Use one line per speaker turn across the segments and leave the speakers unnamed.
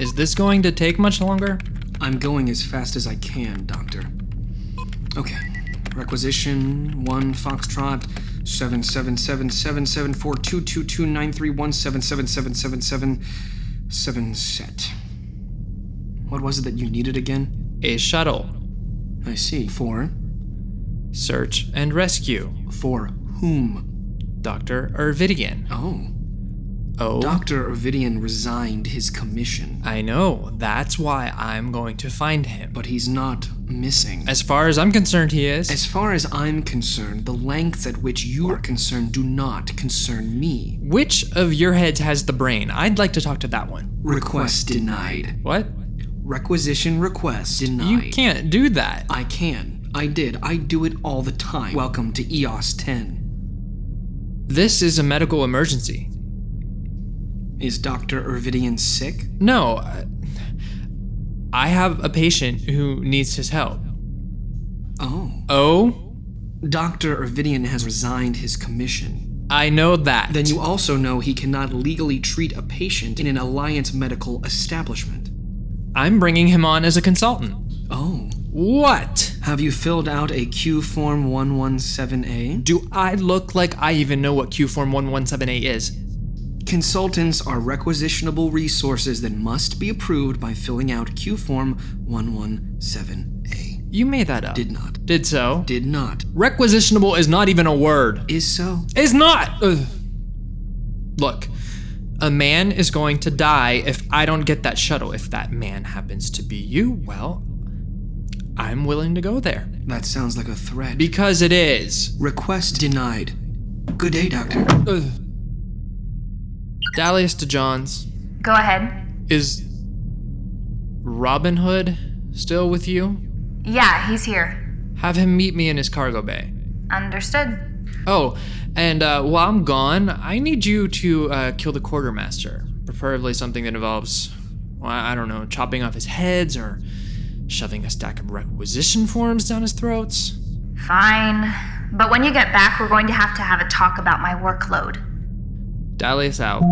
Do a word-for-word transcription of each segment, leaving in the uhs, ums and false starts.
Is this going to take much longer?
I'm going as fast as I can, Doctor. Okay. Requisition one Foxtrot seven seven seven seven seven four two two two nine three one seven seven seven seven seven seven set. What was it that you needed again?
A shuttle.
I see. For?
Search and rescue.
For whom?
Doctor Ervidian.
Oh.
Oh?
Doctor Ervidian resigned his commission.
I know. That's why I'm going to find him.
But he's not missing.
As far as I'm concerned, he is.
As far as I'm concerned, the lengths at which you are concerned do not concern me.
Which of your heads has the brain? I'd like to talk to that one.
Request denied.
What?
Requisition request denied.
You can't do that.
I can. I did. I do it all the time. Welcome to E O S ten.
This is a medical emergency.
Is Doctor Ervidian sick?
No. uh, I have a patient who needs his help.
Oh.
Oh?
Doctor Ervidian has resigned his commission.
I know that.
Then you also know he cannot legally treat a patient in an Alliance medical establishment.
I'm bringing him on as a consultant.
Oh.
What?
Have you filled out a Q Form one seventeen A?
Do I look like I even know what Q Form one seventeen A is?
Consultants are requisitionable resources that must be approved by filling out Q Form one seventeen A.
You made that up.
Did not.
Did so.
Did not.
Requisitionable is not even a word.
Is so.
Is not! Ugh. Look, a man is going to die if I don't get that shuttle. If that man happens to be you, well, I'm willing to go there.
That sounds like a threat.
Because it is.
Request denied. Good day, Doctor.
Ugh. Dallas to Johns.
Go ahead.
Is Robin Hood still with you?
Yeah, he's here.
Have him meet me in his cargo bay.
Understood.
Oh, and uh, while I'm gone, I need you to uh, kill the quartermaster. Preferably something that involves, well, I don't know, chopping off his heads or shoving a stack of requisition forms down his throats.
Fine. But when you get back, we're going to have to have a talk about my workload.
Dallas out.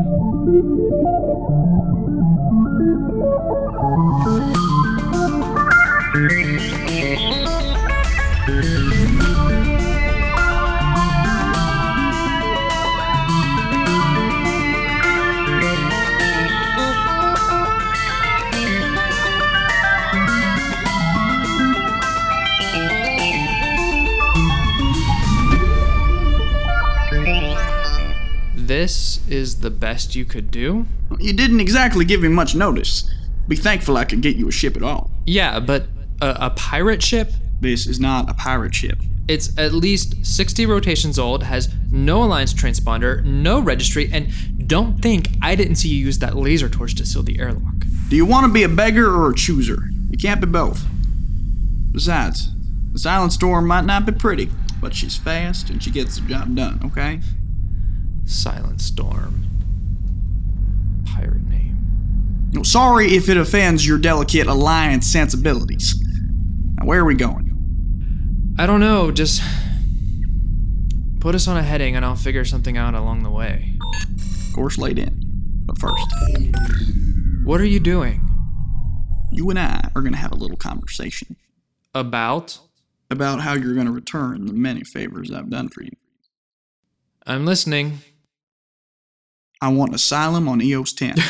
This is the best you could do?
You didn't exactly give me much notice. Be thankful I could get you a ship at all.
Yeah, but a, a pirate ship?
This is not a pirate ship.
It's at least sixty rotations old, has no Alliance transponder, no registry, and don't think I didn't see you use that laser torch to seal the airlock.
Do you want to be a beggar or a chooser? You can't be both. Besides, the Silent Storm might not be pretty, but she's fast and she gets the job done, okay?
Silent Storm. Pirate name.
No, sorry if it offends your delicate Alliance sensibilities. Now, where are we going?
I don't know, just put us on a heading and I'll figure something out along the way.
Course laid in. But first,
What are you doing?
you and I are going to have a little conversation
About?
about how you're going to return the many favors I've done for you.
I'm listening.
I want asylum on E O S ten.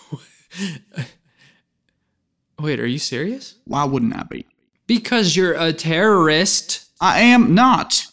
Wait, are you serious?
Why wouldn't I be?
Because you're a terrorist.
I am not.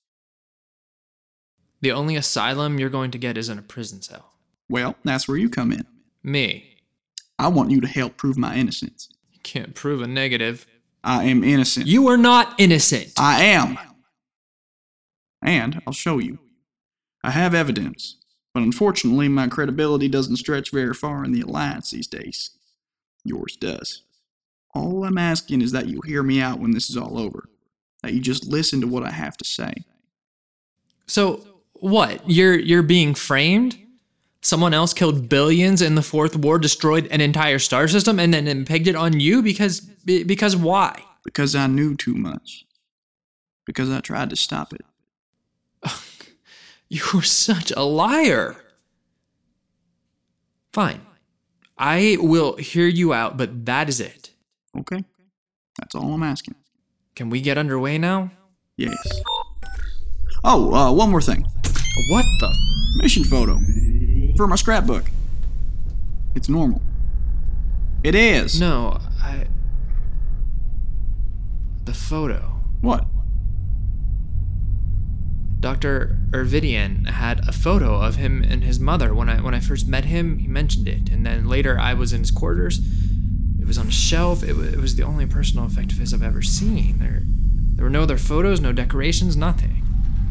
The only asylum you're going to get is in a prison cell.
Well, that's where you come in.
Me.
I want you to help prove my innocence.
You can't prove a negative.
I am innocent.
You are not innocent.
I am. And I'll show you. I have evidence, but unfortunately my credibility doesn't stretch very far in the Alliance these days. Yours does. All I'm asking is that you hear me out when this is all over. That you just listen to what I have to say.
So, what? You're you're being framed? Someone else killed billions in the Fourth War, destroyed an entire star system, and then pegged it on you? Because, because why?
Because I knew too much. Because I tried to stop it.
You were such a liar. Fine. I will hear you out, but that is it.
Okay. That's all I'm asking.
Can we get underway now?
Yes. Oh, uh, one more thing.
What the?
Mission photo. For my scrapbook. It's normal. It is.
No, I... The photo.
What?
Doctor Ervidian had a photo of him and his mother. When I when I first met him, he mentioned it. And then later I was in his quarters. It was on a shelf. It, w- it was the only personal effect of his I've ever seen. There, there were no other photos, no decorations, nothing.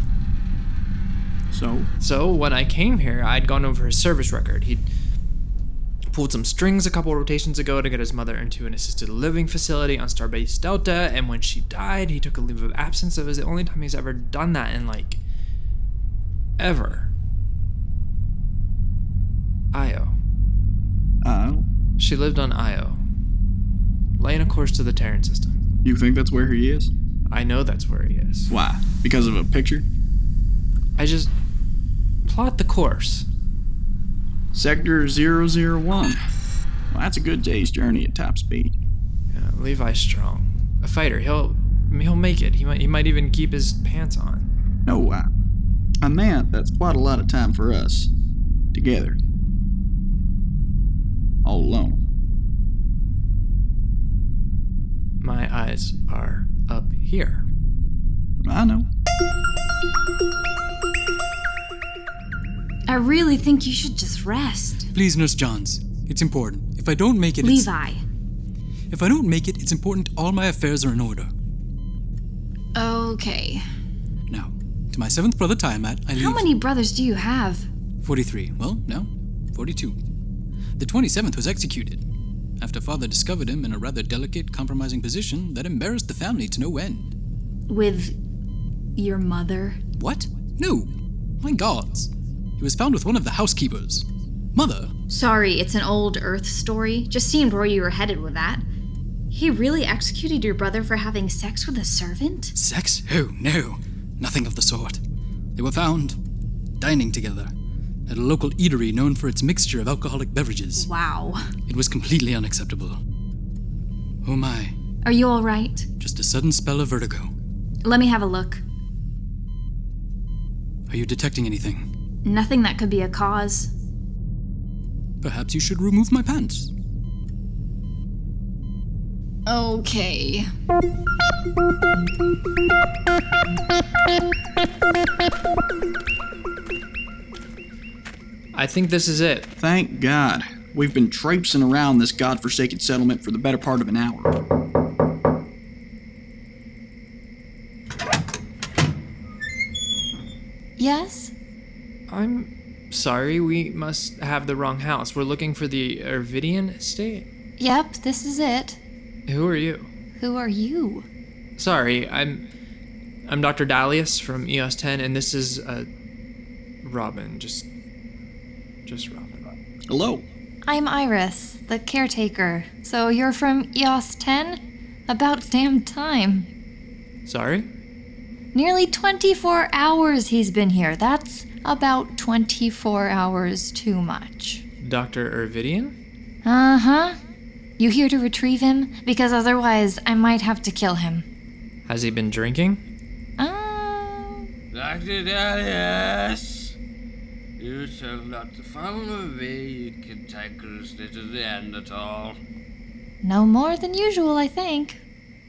So?
So when I came here, I'd gone over his service record. He'd pulled some strings a couple rotations ago to get his mother into an assisted living facility on Starbase Delta, and when she died, he took a leave of absence. It was the only time he's ever done that in, like, ever. Io.
Uh,
She lived on Io, laying a course to the Terran system.
you think that's where he is?
I know that's where he is.
Why? Because of a picture?
I just plot the course.
Sector zero zero one. Well, that's a good day's journey at top speed.
Yeah, Levi Strong, a fighter. He'll he'll make it. He might he might even keep his pants on.
No, I, I meant that's quite a lot of time for us. Together. All alone.
My eyes are up here.
I know.
I really think you should just rest.
Please, Nurse Johns. It's important. If I don't make it, it's...
Levi.
If I don't make it, it's important all my affairs are in order.
Okay.
Now, to my seventh brother Tiamat, I leave...
How many brothers do you have?
forty-three. Well, no, forty-two. The twenty-seventh was executed, after father discovered him in a rather delicate, compromising position that embarrassed the family to no end.
With your mother?
What? No. My gods. He was found with one of the housekeepers. Mother.
Sorry, it's an old Earth story. Just seemed where you were headed with that. He really executed your brother for having sex with a servant?
Sex? Oh, no. Nothing of the sort. They were found dining together at a local eatery known for its mixture of alcoholic beverages.
Wow.
It was completely unacceptable. Oh my.
Are you all right?
Just a sudden spell of vertigo.
Let me have a look.
Are you detecting anything?
Nothing that could be a cause.
Perhaps you should remove my pants.
Okay.
I think this is it.
Thank God. We've been traipsing around this godforsaken settlement for the better part of an hour.
Yes?
I'm sorry, we must have the wrong house. We're looking for the Ervidian estate.
Yep, this is it.
Who are you?
Who are you?
Sorry, I'm I'm Doctor Dalius from E O S ten, and this is uh Robin. Just just Robin.
Hello.
I'm Iris, the caretaker. So you're from E O S ten? About damn time.
Sorry?
Nearly twenty-four hours he's been here. That's about twenty-four hours too much.
Doctor Ervidian?
Uh-huh. You here to retrieve him? Because otherwise I might have to kill him.
Has he been drinking?
Uh...
Doctor Dalius, you shall not follow me, you cantankerous little Neanderthal.
No more than usual, I think.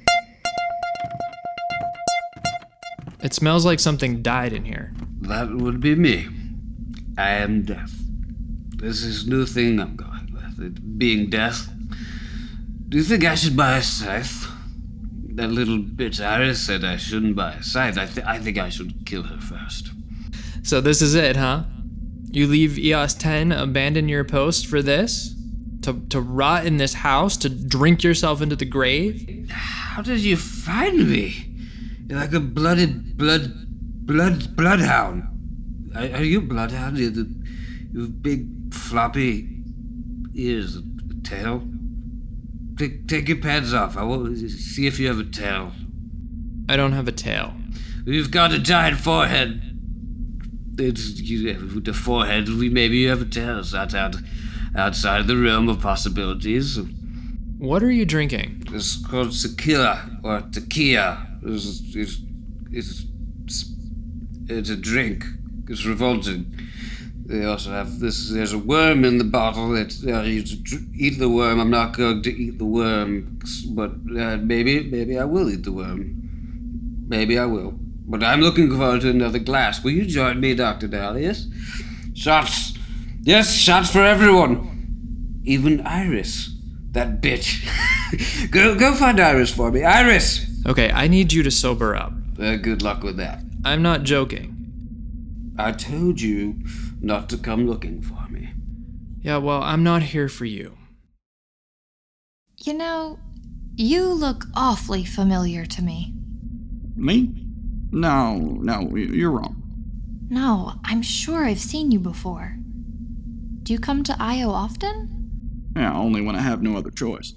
It smells like something died in here.
That would be me. I am deaf. This is new thing I'm going with, it being deaf. Do you think I should buy a scythe? That little bitch Iris said I shouldn't buy a scythe. I, th- I think I should kill her first.
So this is it, huh? You leave E O S ten, abandon your post for this? To, to rot in this house? To drink yourself into the grave?
How did you find me? You're like a blooded, blood, blood, bloodhound. Are, are you a bloodhound? You the, you have big, floppy ears, a tail? Take, take your pads off. I will see if you have a tail.
I don't have a tail.
You've got a giant forehead. It's you, with the forehead. We maybe you have a tail. So I, outside the realm of possibilities.
What are you drinking?
It's called tequila or tequila. It's, it's, it's, it's a drink. It's revolting. They also have this. There's a worm in the bottle. It's uh, you to eat the worm. I'm not going to eat the worm, but uh, maybe, maybe I will eat the worm. Maybe I will. But I'm looking forward to another glass. Will you join me, Doctor Dalius? Shots. Yes, shots for everyone. Even Iris. That bitch. go go find Iris for me. Iris!
Okay, I need you to sober up.
Uh, good luck with that.
I'm not joking.
I told you not to come looking for me.
Yeah, well, I'm not here for you.
You know, you look awfully familiar to me.
Me? No, no, you're wrong.
No, I'm sure I've seen you before. Do you come to Io often?
Yeah, only when I have no other choice.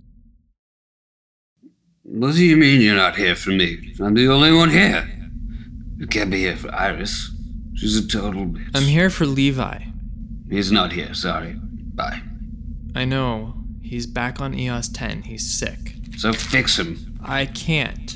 What do you mean you're not here for me? I'm the only one here. You can't be here for Iris. She's a total bitch.
I'm here for Levi.
He's not here, sorry. Bye.
I know. He's back on E O S ten. He's sick.
So fix him.
I can't.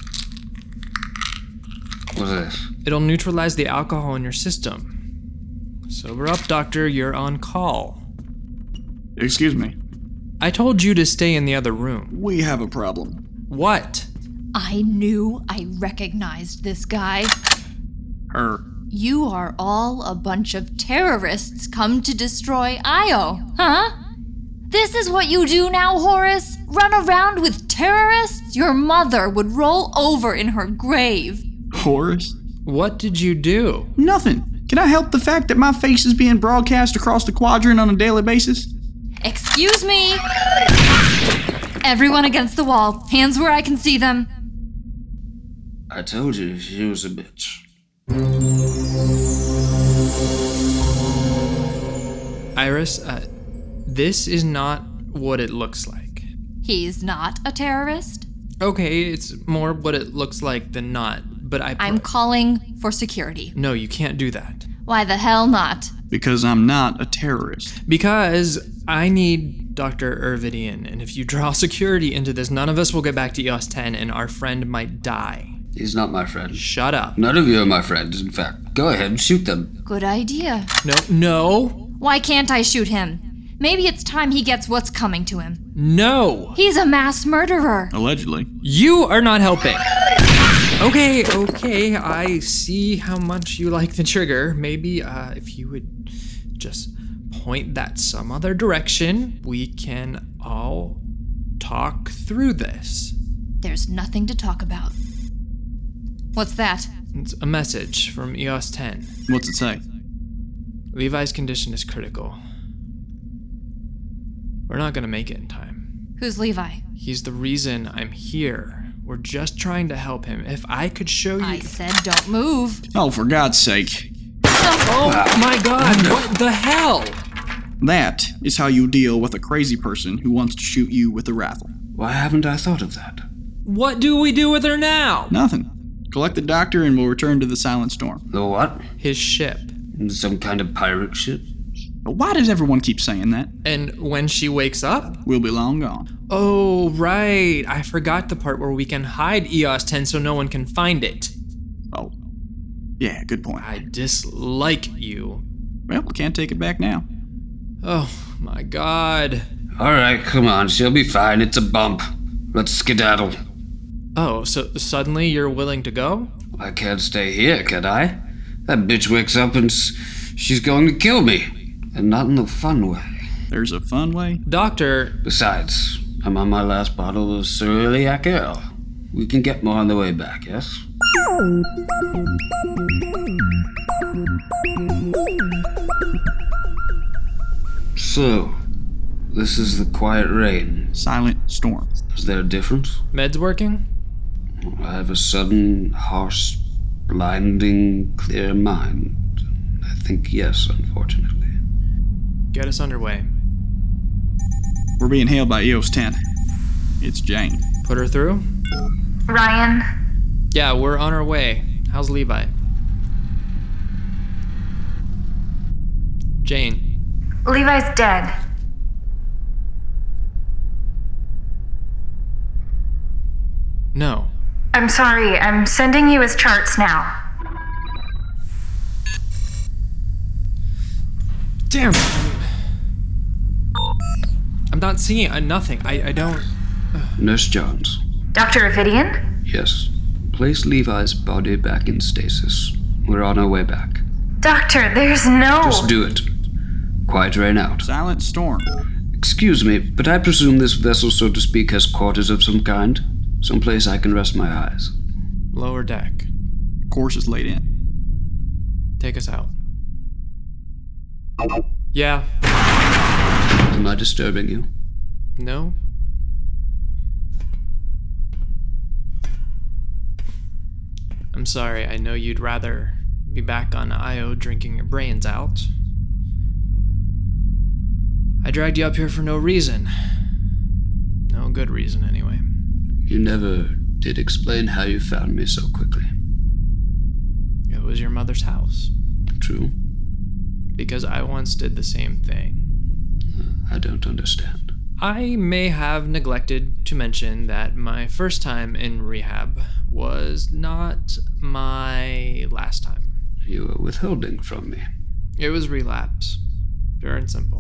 What's this?
It'll neutralize the alcohol in your system. Sober up, doctor. You're on call.
Excuse me.
I told you to stay in the other room.
We have a problem.
What?
I knew I recognized this guy.
Her.
You are all a bunch of terrorists come to destroy Io, huh? This is what you do now, Horace? Run around with terrorists? Your mother would roll over in her grave.
Horace?
What did you do?
Nothing. Can I help the fact that my face is being broadcast across the quadrant on a daily basis?
Excuse me! Everyone against the wall. Hands where I can see them.
I told you she was a bitch.
Iris, uh, this is not what it looks like.
He's not a terrorist?
Okay, it's more what it looks like than not, but I... Pr-
I'm calling for security.
No, you can't do that.
Why the hell not?
Because I'm not a terrorist.
Because I need Doctor Ervidian, and if you draw security into this, none of us will get back to E O S ten, and our friend might die.
He's not my friend.
Shut up.
None of you are my friends, in fact. Go ahead and shoot them.
Good idea.
No, no,
Why can't I shoot him? Maybe it's time he gets what's coming to him.
no.
He's a mass murderer.
Allegedly.
You are not helping. Okay, okay, I see how much you like the trigger. Maybe uh, if you would just point that some other direction, we can all talk through this.
There's nothing to talk about. What's that?
It's a message from E O S ten.
What's it say?
Levi's condition is critical. We're not gonna make it in time.
Who's Levi?
He's the reason I'm here. We're just trying to help him. If I could show you...
I said don't move.
Oh, for God's sake.
Oh my god, what the hell?
That is how you deal with a crazy person who wants to shoot you with a rifle.
Why haven't I thought of that?
What do we do with her now?
Nothing. Collect the doctor and we'll return to the Silent Storm.
The what?
His ship.
Some kind of pirate ship?
But why does everyone keep saying that?
And when she wakes up?
We'll be long gone.
Oh, right. I forgot the part where we can hide E O S ten so no one can find it.
Oh. Yeah, good point.
I dislike you.
Well, we can't take it back now.
Oh, my God.
Alright, come on, she'll be fine. It's a bump. Let's skedaddle.
Oh, so suddenly you're willing to go?
I can't stay here, can I? That bitch wakes up and s- she's going to kill me. And not in the fun way.
There's a fun way.
Doctor,
Besides, I'm on my last bottle of Cerulean Ale. We can get more on the way back, yes? So, this is the Quiet Rain.
Silent Storm.
Is there a difference?
meds working?
I have a sudden, harsh, blinding, clear mind. I think yes, unfortunately.
Get us underway.
We're being hailed by E O S ten. It's Jane.
Put her through?
Ryan,
Yeah, we're on our way. How's Levi? Jane.
Levi's dead.
No.
I'm sorry, I'm sending you his charts now.
Damn it! I'm not seeing uh, nothing. I, I don't...
Nurse Jones.
Doctor Avidian?
Yes. Place Levi's body back in stasis. We're on our way back.
Doctor, there's no...
Just do it. Quiet rain out.
Silent storm.
Excuse me, but I presume this vessel, so to speak, has quarters of some kind? Someplace I can rest my eyes.
Lower deck.
Course is laid in.
Take us out. Yeah.
Am I disturbing you?
No? I'm sorry, I know you'd rather be back on Io drinking your brains out. I dragged you up here for no reason. No good reason, anyway.
You never did explain how you found me so quickly.
It was your mother's house.
True.
Because I once did the same thing.
I don't understand.
I may have neglected to mention that my first time in rehab was not my last time.
You were withholding from me.
It was relapse. Pure and simple.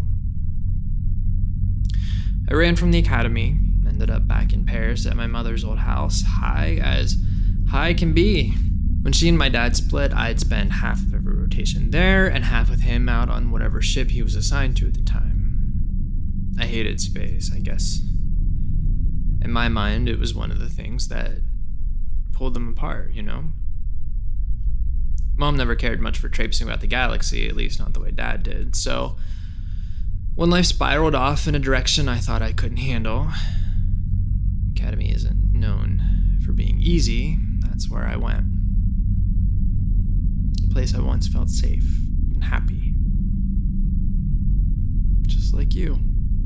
I ran from the academy, ended up back in Paris at my mother's old house, high as high can be. When she and my dad split, I'd spend half of every rotation there and half with him out on whatever ship he was assigned to at the time. I hated space, I guess. In my mind, it was one of the things that pulled them apart, you know? Mom never cared much for traipsing about the galaxy, at least not the way Dad did, so when life spiraled off in a direction I thought I couldn't handle, Academy isn't known for being easy, that's where I went. A place I once felt safe and happy. Just like you.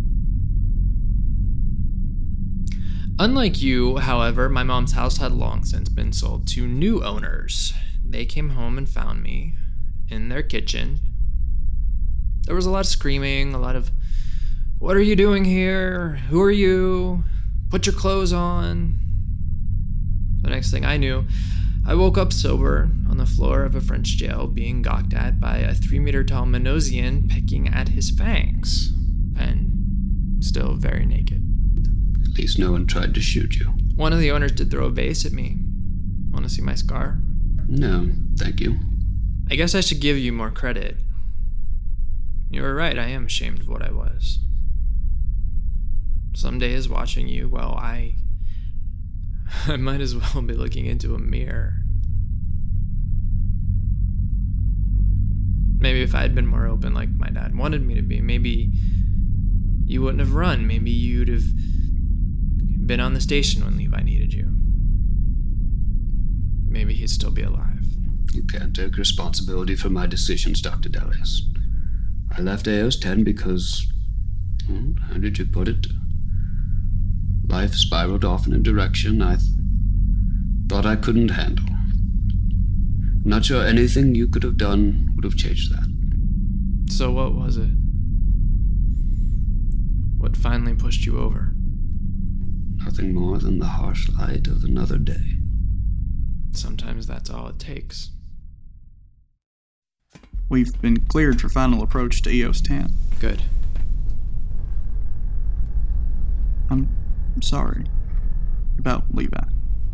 Unlike you, however, my mom's house had long since been sold to new owners. They came home and found me in their kitchen. There was a lot of screaming, a lot of, "What are you doing here? Who are you? Put your clothes on." The next thing I knew, I woke up sober on the floor of a French jail being gawked at by a three meter tall Minosian pecking at his fangs, and still very naked.
At least no one tried to shoot you.
One of the owners did throw a vase at me. Want to see my scar?
No, thank you.
I guess I should give you more credit. You were right, I am ashamed of what I was. Some days watching you, well, I... I might as well be looking into a mirror. Maybe if I had been more open like my dad wanted me to be, maybe you wouldn't have run. Maybe you'd have been on the station when Levi needed you. Maybe he'd still be alive.
You can't take responsibility for my decisions, Doctor Dallas. I left A O S ten because, well, how did you put it? Life spiraled off in a direction I th- thought I couldn't handle. I'm not sure anything you could have done would have changed that.
So what was it? What finally pushed you over?
Nothing more than the harsh light of another day.
Sometimes that's all it takes.
We've been cleared for final approach to E O S ten.
Good.
I'm sorry about Levi.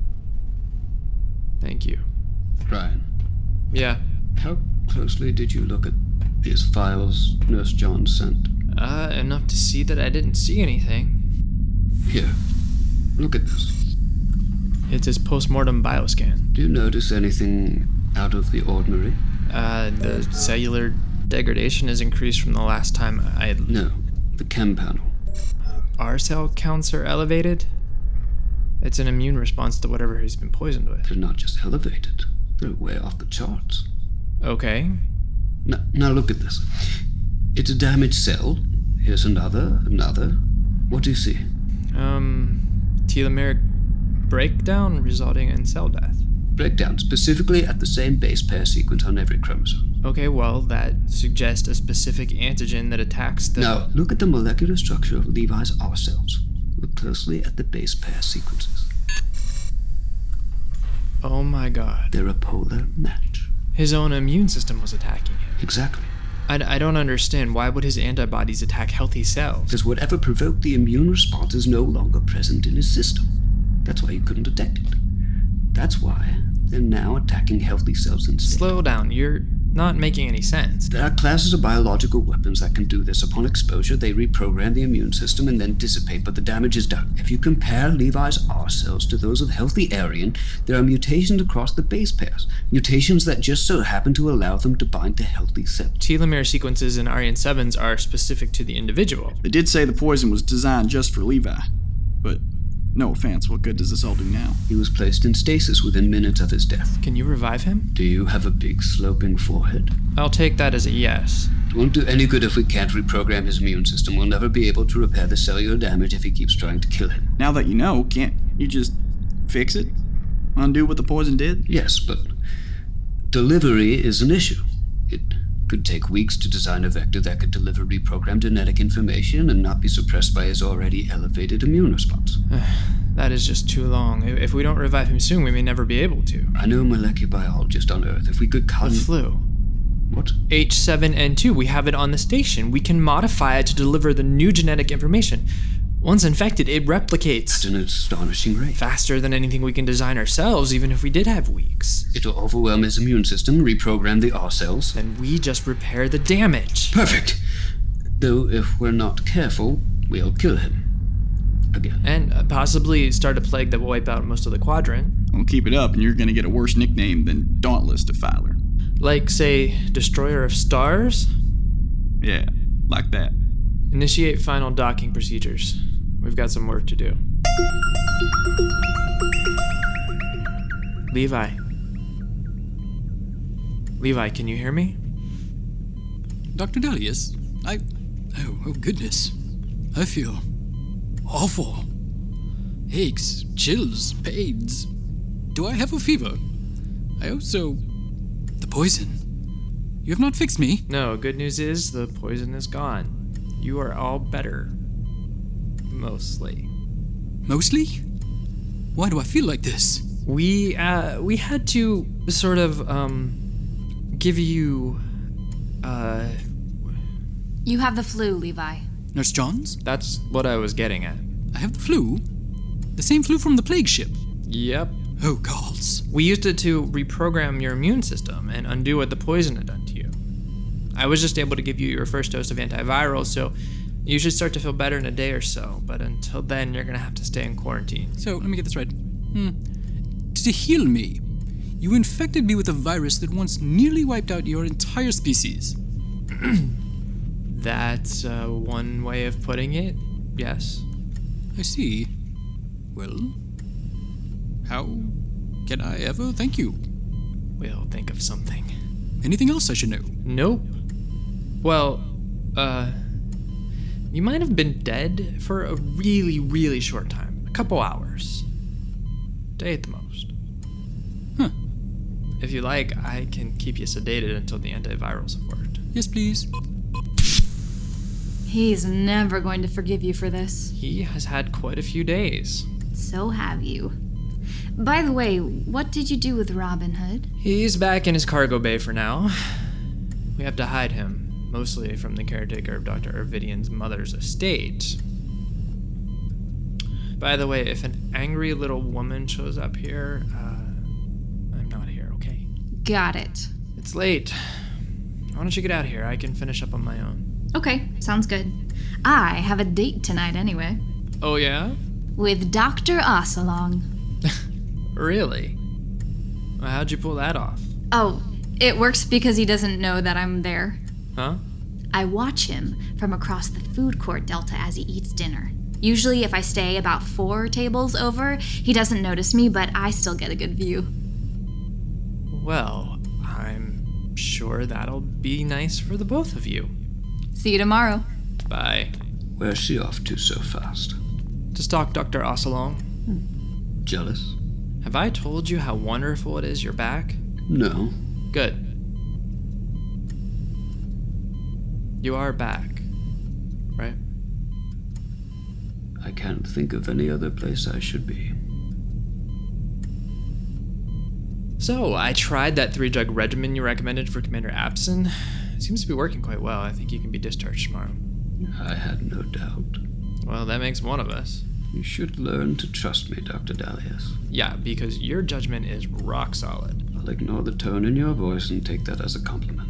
Thank you.
Ryan,
Yeah.
how closely did you look at these files Nurse John sent?
Uh, enough to see that I didn't see anything.
Here, look at this.
It's his post-mortem bioscan.
Do you notice anything out of the ordinary?
Uh, the cellular degradation has increased from the last time I...
No, the chem panel.
Our cell counts are elevated? It's an immune response to whatever he's been poisoned with.
They're not just elevated, they're way off the charts.
Okay.
Now, now look at this. It's a damaged cell. Here's another, another. What do you see?
Um, telomeric breakdown resulting in cell death.
Breakdown, specifically at the same base pair sequence on every chromosome.
Okay, well, that suggests a specific antigen that attacks the...
Now, look at the molecular structure of Levi's R cells. Look closely at the base pair sequences.
Oh my god.
They're a polar match.
His own immune system was attacking him.
Exactly.
I, I don't understand. Why would his antibodies attack healthy cells?
Because whatever provoked the immune response is no longer present in his system. That's why he couldn't detect it. That's why they're now attacking healthy cells instead.
Slow down. You're not making any sense.
There are classes of biological weapons that can do this. Upon exposure, they reprogram the immune system and then dissipate, but the damage is done. If you compare Levi's R cells to those of healthy Aryan, there are mutations across the base pairs. Mutations that just so happen to allow them to bind to healthy cells.
Telomere sequences in Aryan sevens are specific to the individual.
They did say the poison was designed just for Levi, but no offense, what good does this all do now?
He was placed in stasis within minutes of his death.
Can you revive him?
Do you have a big sloping forehead?
I'll take that as a yes.
It won't do any good if we can't reprogram his immune system. We'll never be able to repair the cellular damage if he keeps trying to kill him.
Now that you know, can't you just fix it? Undo what the poison did?
Yes, but delivery is an issue. It could take weeks to design a vector that could deliver reprogrammed genetic information and not be suppressed by his already elevated immune response.
That is just too long. If we don't revive him soon, we may never be able to.
I know a molecular biologist on Earth. If we could cut...
The flu.
What?
H seven N two. We have it on the station. We can modify it to deliver the new genetic information. Once infected, it replicates.
At an astonishing rate.
Faster than anything we can design ourselves, even if we did have weeks.
It'll overwhelm his immune system, reprogram the R cells.
Then we just repair the damage.
Perfect! Though if we're not careful, we'll kill him. Again.
And uh, possibly start a plague that will wipe out most of the quadrant.
Well, keep it up and you're gonna get a worse nickname than Dauntless Defiler.
Like, say, Destroyer of Stars?
Yeah, like that.
Initiate final docking procedures. We've got some work to do. Levi. Levi, can you hear me?
Doctor Dalius, I... Oh, oh goodness. I feel awful. Aches, chills, pains. Do I have a fever? I also... The poison. You have not fixed me.
No, good news is the poison is gone. You are all better. Mostly.
Mostly? Why do I feel like this?
We, uh, we had to sort of, um, give you, uh...
You have the flu, Levi.
Nurse Johns?
That's what I was getting at.
I have the flu? The same flu from the plague ship?
Yep.
Oh, galls.
We used it to reprogram your immune system and undo what the poison had done to you. I was just able to give you your first dose of antiviral, so you should start to feel better in a day or so, but until then, you're gonna have to stay in quarantine.
So, let me get this right. Hmm. To heal me, you infected me with a virus that once nearly wiped out your entire species.
That's uh, one way of putting it, yes.
I see. Well, how can I ever thank you?
We'll think of something.
Anything else I should know?
Nope. Well, uh, you might have been dead for a really, really short time. A couple hours. Day at the most.
Huh.
If you like, I can keep you sedated until the antivirals have worked.
Yes, please.
He's never going to forgive you for this.
He has had quite a few days.
So have you. By the way, what did you do with Robin Hood?
He's back in his cargo bay for now. We have to hide him, mostly from the caretaker of Doctor Ervidian's mother's estate. By the way, if an angry little woman shows up here, uh, I'm not here, okay?
Got it.
It's late. Why don't you get out of here? I can finish up on my own.
Okay, sounds good. I have a date tonight anyway.
Oh, yeah?
With Doctor Ocelong.
Really? Well, how'd you pull that off?
Oh, it works because he doesn't know that I'm there.
Huh?
I watch him from across the food court delta as he eats dinner. Usually if I stay about four tables over, he doesn't notice me, but I still get a good view.
Well, I'm sure that'll be nice for the both of you.
See you tomorrow.
Bye.
Where's she off to so fast?
To stalk Doctor Ocelong.
Jealous?
Have I told you how wonderful it is you're back?
No.
Good. You are back, right?
I can't think of any other place I should be.
So, I tried that three-drug regimen you recommended for Commander Abson. It seems to be working quite well. I think you can be discharged tomorrow.
I had no doubt.
Well, that makes one of us.
You should learn to trust me, Doctor Dalius.
Yeah, because your judgment is rock solid.
I'll ignore the tone in your voice and take that as a compliment.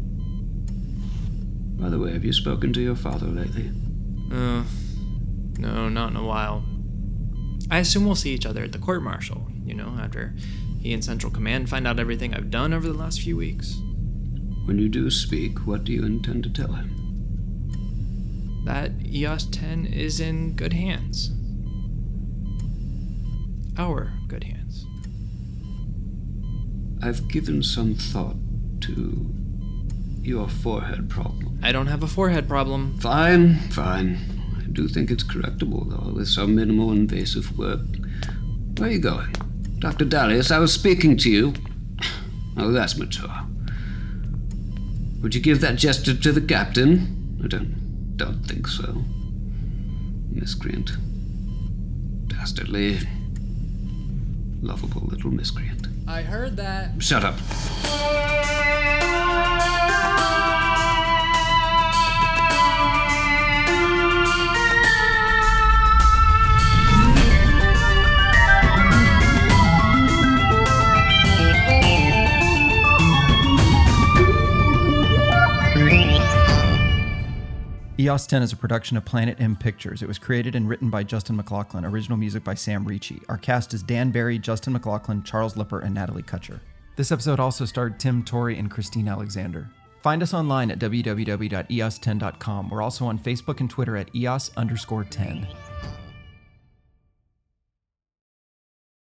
By the way, have you spoken to your father lately?
Uh, no, not in a while. I assume we'll see each other at the court-martial, you know, after he and Central Command find out everything I've done over the last few weeks.
When you do speak, what do you intend to tell him?
That E O S ten is in good hands. Our good hands.
I've given some thought to your forehead problem.
I don't have a forehead problem.
Fine, fine. I do think it's correctable, though, with some minimal invasive work. Where are you going? Doctor Dalius, I was speaking to you. Oh, that's mature. Would you give that gesture to the captain? I don't, don't think so. Miscreant. Dastardly, lovable little miscreant.
I heard that.
Shut up.
E O S ten is a production of Planet M Pictures. It was created and written by Justin McLaughlin. Original music by Sam Ricci. Our cast is Dan Barry, Justin McLaughlin, Charles Lipper, and Natalie Kutcher. This episode also starred Tim Torrey and Christine Alexander. Find us online at w w w dot e o s ten dot com. We're also on Facebook and Twitter at E O S underscore ten.